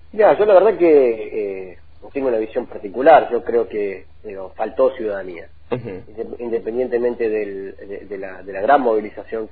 Ya, yo la verdad que tengo una visión particular. Yo creo que faltó ciudadanía. Ujú. Independientemente de la gran movilización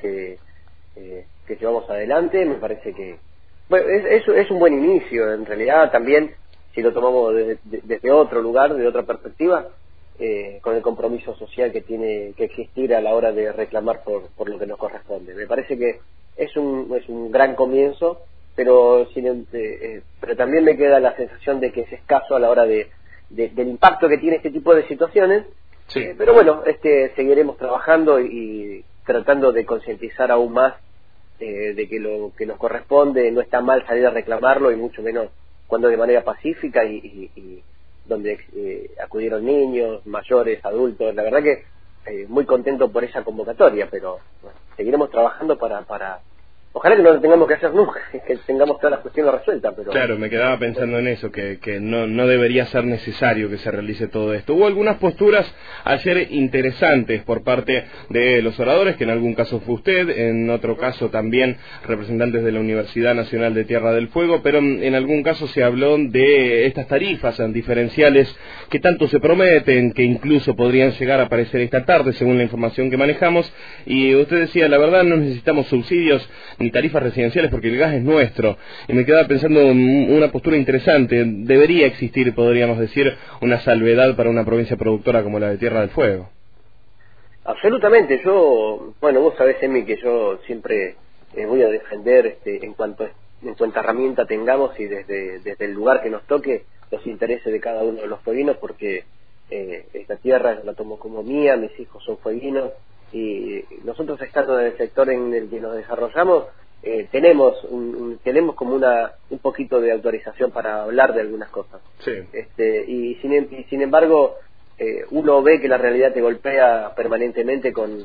que llevamos adelante, me parece que bueno, es un buen inicio. En realidad también, si lo tomamos desde otro lugar, de otra perspectiva, con el compromiso social que tiene que existir a la hora de reclamar por lo que nos corresponde. Me parece que es un gran comienzo, pero pero también me queda la sensación de que es escaso a la hora del impacto que tiene este tipo de situaciones. Sí. Pero bueno, seguiremos trabajando y tratando de concientizar aún más de que lo que nos corresponde no está mal salir a reclamarlo, y mucho menos cuando de manera pacífica y donde acudieron niños, mayores, adultos. La verdad que muy contento por esa convocatoria, pero bueno, seguiremos trabajando para ojalá que no lo tengamos que hacer nunca, que tengamos todas las cuestiones resueltas, pero... Claro, me quedaba pensando en eso, que no debería ser necesario que se realice todo esto. Hubo algunas posturas ayer interesantes por parte de los oradores, que en algún caso fue usted, en otro caso también representantes de la Universidad Nacional de Tierra del Fuego, pero en algún caso se habló de estas tarifas diferenciales que tanto se prometen, que incluso podrían llegar a aparecer esta tarde, según la información que manejamos, y usted decía, la verdad no necesitamos subsidios ni tarifas residenciales porque el gas es nuestro. Y me quedaba pensando en una postura interesante. Debería existir, podríamos decir, una salvedad para una provincia productora como la de Tierra del Fuego. Absolutamente. Bueno, vos sabés, Emi, que yo siempre voy a defender en cuanto herramienta tengamos y desde el lugar que nos toque los intereses de cada uno de los fueguinos, porque esta tierra la tomo como mía, mis hijos son fueguinos, y nosotros, estando en el sector en el que nos desarrollamos, tenemos como un poquito de autorización para hablar de algunas cosas. Sí. Y sin embargo, uno ve que la realidad te golpea permanentemente con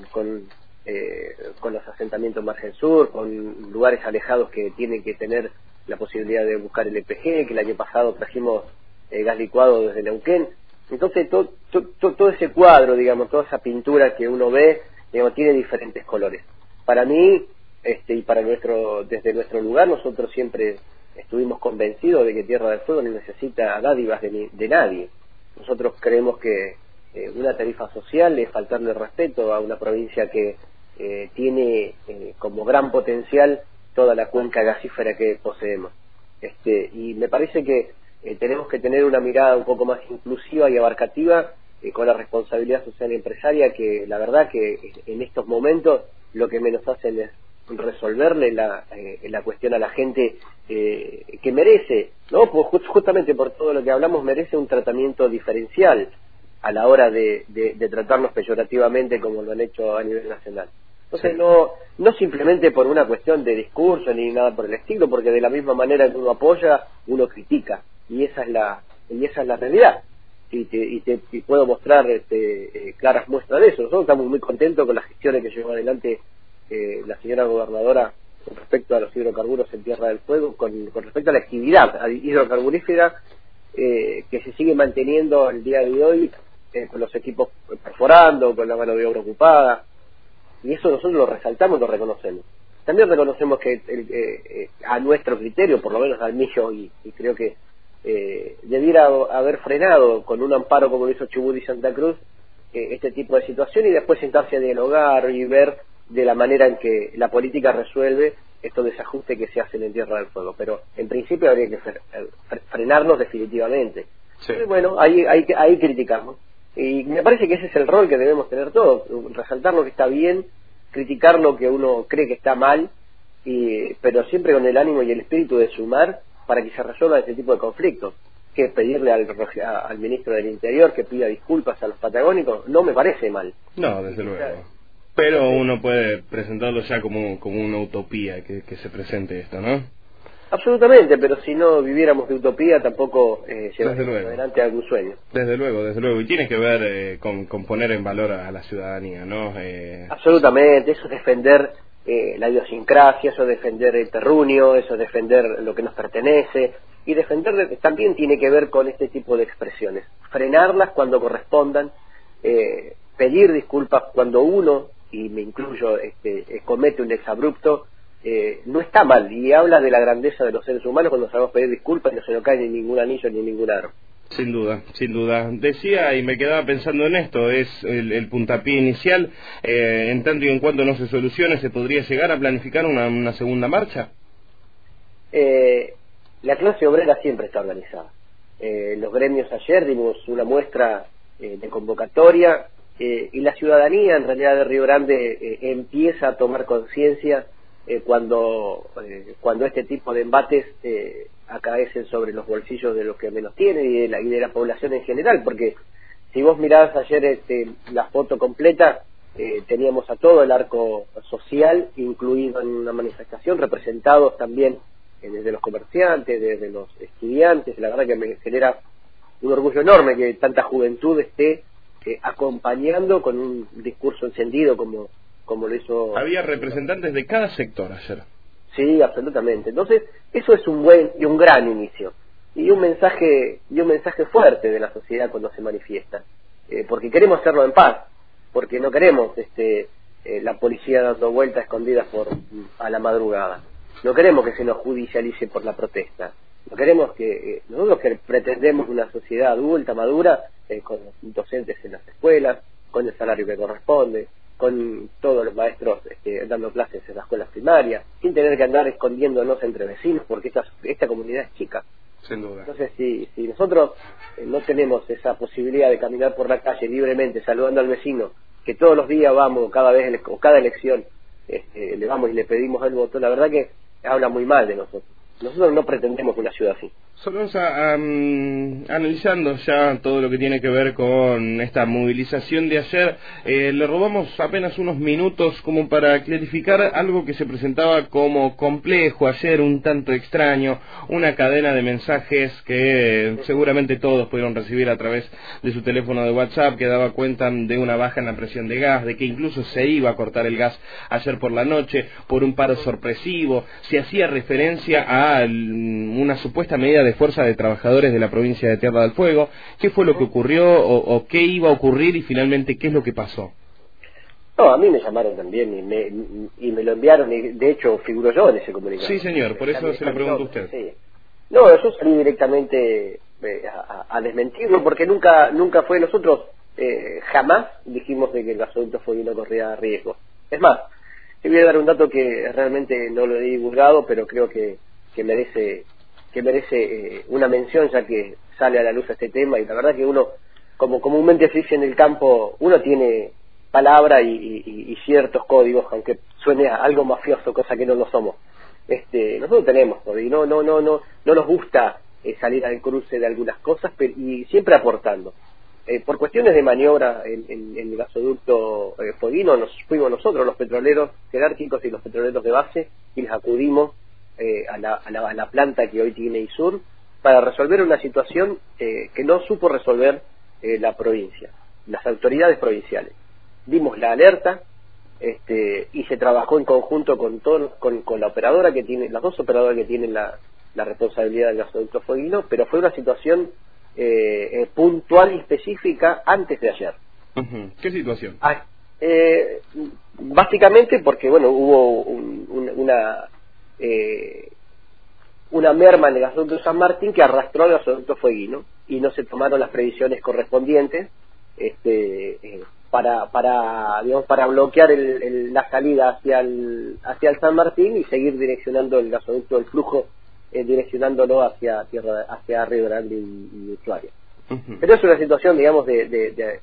los asentamientos margen sur, con lugares alejados que tienen que tener la posibilidad de buscar el EPG, que el año pasado trajimos gas licuado desde Neuquén. Entonces todo ese cuadro, digamos, toda esa pintura que uno ve, digamos, tiene diferentes colores. Para mí, y desde nuestro lugar, nosotros siempre estuvimos convencidos de que Tierra del Fuego no necesita dádivas de nadie. Nosotros creemos que una tarifa social es faltarle respeto a una provincia que tiene como gran potencial toda la cuenca gasífera que poseemos. Y me parece que tenemos que tener una mirada un poco más inclusiva y abarcativa, con la responsabilidad social y empresaria, que la verdad que en estos momentos lo que menos hacen es resolverle la cuestión a la gente que merece, ¿no? Pues justamente por todo lo que hablamos, merece un tratamiento diferencial a la hora de tratarnos peyorativamente como lo han hecho a nivel nacional. Entonces, sí, no simplemente por una cuestión de discurso ni nada por el estilo, porque de la misma manera que uno apoya, uno critica, y esa es la realidad. Y puedo mostrar claras muestras de eso. Nosotros estamos muy contentos con las gestiones que llevó adelante la señora gobernadora con respecto a los hidrocarburos en Tierra del Fuego, con respecto a la actividad hidrocarburífera que se sigue manteniendo el día de hoy, con los equipos perforando, con la mano de obra ocupada, y eso nosotros lo resaltamos, lo reconocemos. También reconocemos que a nuestro criterio, por lo menos al mío, y creo que debiera haber frenado con un amparo como lo hizo Chubut y Santa Cruz este tipo de situación, y después sentarse a dialogar y ver de la manera en que la política resuelve estos desajustes que se hacen en Tierra del Fuego. Pero en principio habría que frenarnos definitivamente. Sí. Pero bueno, ahí criticamos, y me parece que ese es el rol que debemos tener todos: resaltar lo que está bien, criticar lo que uno cree que está mal, pero siempre con el ánimo y el espíritu de sumar para que se resuelva este tipo de conflictos. Que pedirle al ministro del Interior que pida disculpas a los patagónicos no me parece mal. No, desde luego. Pero uno puede presentarlo ya como una utopía que se presente esto, ¿no? Absolutamente, pero si no viviéramos de utopía tampoco llevaríamos adelante algún sueño. Desde luego. Y tiene que ver con poner en valor a la ciudadanía, ¿no? Absolutamente, eso es defender la idiosincrasia, eso es defender el terruño, eso es defender lo que nos pertenece, y defender también tiene que ver con este tipo de expresiones. Frenarlas cuando correspondan, pedir disculpas cuando uno, y me incluyo, comete un exabrupto, no está mal, y habla de la grandeza de los seres humanos cuando sabemos pedir disculpas y no se nos cae ni ningún anillo ni ningún aro. Sin duda, sin duda. Decía, y me quedaba pensando en esto, es el puntapié inicial, en tanto y en cuanto no se solucione, ¿se podría llegar a planificar una segunda marcha? La clase obrera siempre está organizada. Los gremios ayer dimos una muestra de convocatoria, y la ciudadanía en realidad de Río Grande empieza a tomar conciencia cuando este tipo de embates acaecen sobre los bolsillos de los que menos tienen y de la población en general, porque si vos mirás ayer la foto completa, teníamos a todo el arco social incluido en una manifestación, representados también desde los comerciantes, desde los estudiantes. La verdad que me genera un orgullo enorme que tanta juventud esté acompañando con un discurso encendido como lo hizo. Había representantes de cada sector ayer. Sí, absolutamente. Entonces, eso es un buen y un gran inicio. Y un mensaje fuerte de la sociedad cuando se manifiesta. Porque queremos hacerlo en paz, porque no queremos la policía dando vueltas escondidas a la madrugada. No queremos que se nos judicialice por la protesta. No queremos nosotros que pretendemos una sociedad adulta, madura, con docentes en las escuelas, con el salario que corresponde, con todos los maestros dando clases en las escuelas primarias, sin tener que andar escondiéndonos entre vecinos, porque esta comunidad es chica. Sin duda. Entonces, si nosotros no tenemos esa posibilidad de caminar por la calle libremente, saludando al vecino, que todos los días vamos, cada elección, le vamos y le pedimos el voto, la verdad que habla muy mal de nosotros. Nosotros no pretendemos una ciudad así. Solonza, analizando ya todo lo que tiene que ver con esta movilización de ayer, le robamos apenas unos minutos como para clarificar algo que se presentaba como complejo ayer, un tanto extraño, una cadena de mensajes que seguramente todos pudieron recibir a través de su teléfono de WhatsApp, que daba cuenta de una baja en la presión de gas, de que incluso se iba a cortar el gas ayer por la noche por un paro sorpresivo. Se hacía referencia a una supuesta medida de fuerza de trabajadores de la provincia de Tierra del Fuego. ¿Qué fue lo que ocurrió o qué iba a ocurrir y finalmente qué es lo que pasó? No, a mí me llamaron también y me lo enviaron, y de hecho figuro yo en ese comunicado. Sí, señor, por eso se lo pregunto a usted. Sí. No, yo salí directamente a desmentirlo, porque nunca fue. Nosotros jamás dijimos de que el gasoducto Fueguino corría riesgo. Es más, te voy a dar un dato que realmente no lo he divulgado, pero creo que merece una mención, ya que sale a la luz este tema. Y la verdad que uno, como comúnmente se dice en el campo, uno tiene palabra y ciertos códigos, aunque suene a algo mafioso, cosa que no lo somos. Nosotros tenemos, y no nos gusta salir al cruce de algunas cosas, y siempre aportando. Por cuestiones de maniobra en el gasoducto Fueguino, nos fuimos nosotros, los petroleros jerárquicos y los petroleros de base, y les acudimos a la planta que hoy tiene ISUR para resolver una situación que no supo resolver la provincia, las autoridades provinciales. Dimos la alerta y se trabajó en conjunto con la operadora que tiene, las dos operadoras que tienen la responsabilidad del gasoducto Fueguino, pero fue una situación puntual y específica antes de ayer. ¿Qué situación? Básicamente porque hubo una merma en el gasoducto San Martín que arrastró al gasoducto Fueguino y no se tomaron las previsiones correspondientes para bloquear la salida hacia el San Martín y seguir direccionando el gasoducto del flujo, direccionándolo hacia Río Grande y Ushuaia. Pero es una situación, digamos, de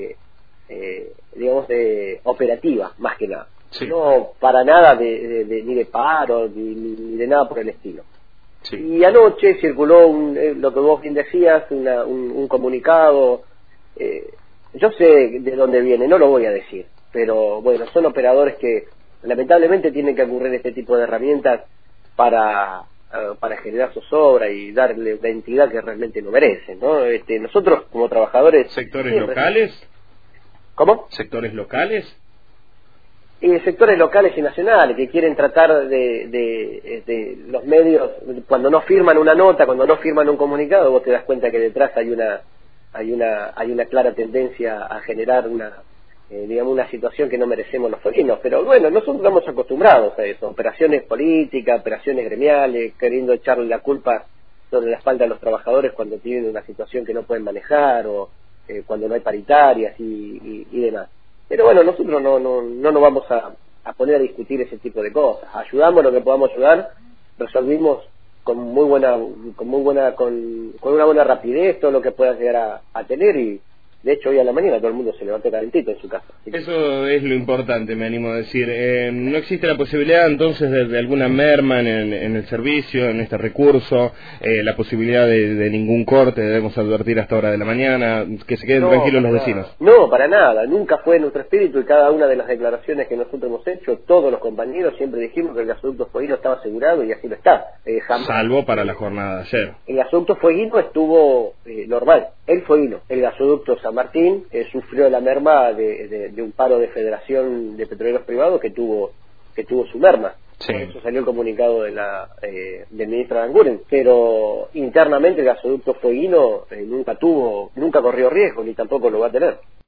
operativa, más que nada. Sí. No para nada ni de paro, ni de nada por el estilo. Sí. Y anoche circuló lo que vos bien decías, un comunicado. Yo sé de dónde viene, no lo voy a decir, pero bueno, son operadores que lamentablemente tienen que ocurrir este tipo de herramientas para generar zozobra y darle una entidad que realmente lo merecen, ¿no? Nosotros como trabajadores... ¿Sectores locales? ¿Cómo? ¿Sectores locales? Sectores locales y nacionales que quieren tratar de los medios, cuando no firman una nota, cuando no firman un comunicado, vos te das cuenta que detrás hay una clara tendencia a generar digamos, una situación que no merecemos los fueguinos. Pero bueno, nosotros estamos acostumbrados a eso, operaciones políticas, operaciones gremiales, queriendo echarle la culpa sobre la espalda de los trabajadores cuando tienen una situación que no pueden manejar, o cuando no hay paritarias y demás. Pero bueno, nosotros no nos vamos a poner a discutir ese tipo de cosas. Ayudamos lo que podamos ayudar, resolvimos con una buena rapidez todo lo que pueda llegar a tener, y de hecho hoy a la mañana todo el mundo se levantó calentito en su casa. Eso es lo importante, me animo a decir. ¿No existe la posibilidad entonces de alguna merma en el servicio, en este recurso? La posibilidad de ningún corte, debemos advertir hasta hora de la mañana, que se queden tranquilos los vecinos. No, para nada, nunca fue nuestro espíritu, y cada una de las declaraciones que nosotros hemos hecho, todos los compañeros siempre dijimos que el gasoducto fueguino estaba asegurado, y así lo está. Salvo para la jornada de ayer. El gasoducto fueguino estuvo normal, el fueguino. El gasoducto San Martín sufrió la merma de un paro de Federación de Petroleros Privados que tuvo su merma. Sí. Por eso salió el comunicado del ministro Aranguren. Pero internamente el gasoducto fueguino nunca corrió riesgo, ni tampoco lo va a tener.